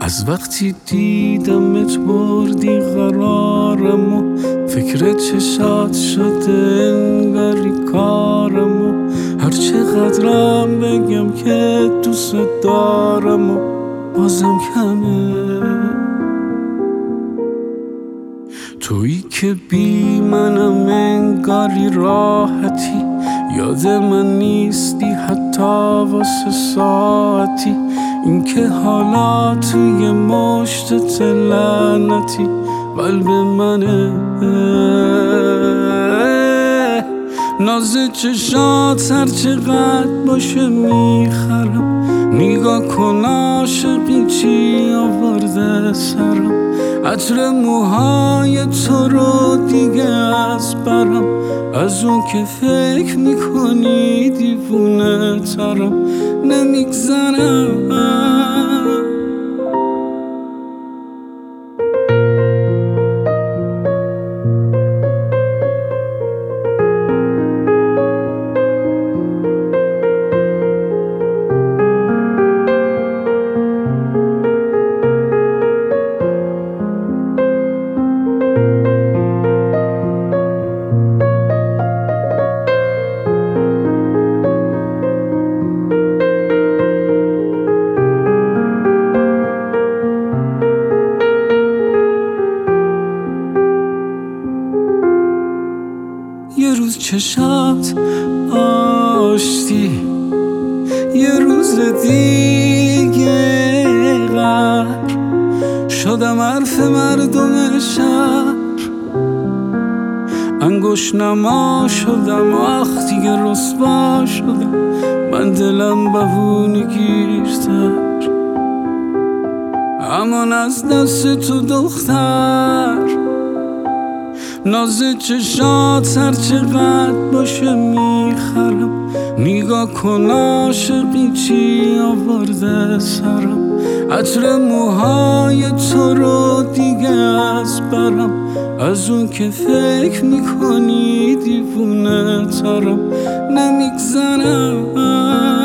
از وقتی دیدمت بردی قرارمو، فکر چشات شده انگاری کارمو. هر چقدرم بگم که دوست دارمو بازم کمه. تویی که بی منم انگاری راحتی، یاد من نیستی حتی واسه ساعتی. این که حالا توی مشتت لعنتی قلب منه. ناز چشات هر چقدر باشه میخرم، نگاه کن عاشقی چی آورده سرم. عطر موهای تو رو دیگه از برم، از اون که فکر میکنی دیوونه ترم نمیگذرم. یه روز چشات آشتی، یه روز دیگه غر شدم حرف مردم شهر. انگوش نما شدم وقتی که رسوا شدم، من دلم بهونه گیرتر. امان از دست تو دختر، ناز چشات هر چقدر باشه میخرم. نگاه کن عاشقی چی آورده سرم. عطر موهای تو رو دیگه از برم، از اون که فکر میکنی دیوونه ترم نمیگذرم.